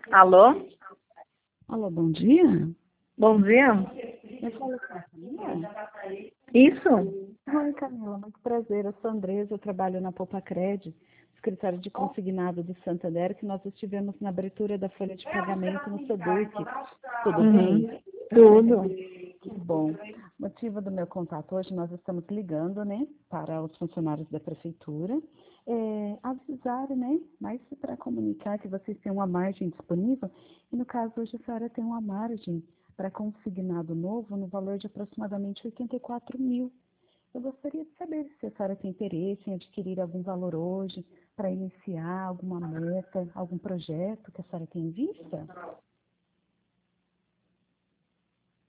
Alô? Alô, bom dia. Bom dia? Eu falo com a Camila. Isso? Oi, Camila, muito prazer. Eu sou a Andresa, eu trabalho na Popacred, escritório de consignado do Santander, que nós estivemos na abertura da folha de pagamento no Seduc. Tudo bem? Tudo. Que bom. Motivo do meu contato hoje, nós estamos ligando, né, para os funcionários da prefeitura, avisar, né, mas para comunicar que vocês têm uma margem disponível, e no caso hoje a senhora tem uma margem para consignado novo no valor de aproximadamente 84 mil. Eu gostaria de saber se a senhora tem interesse em adquirir algum valor hoje, para iniciar alguma meta, algum projeto que a senhora tem em vista?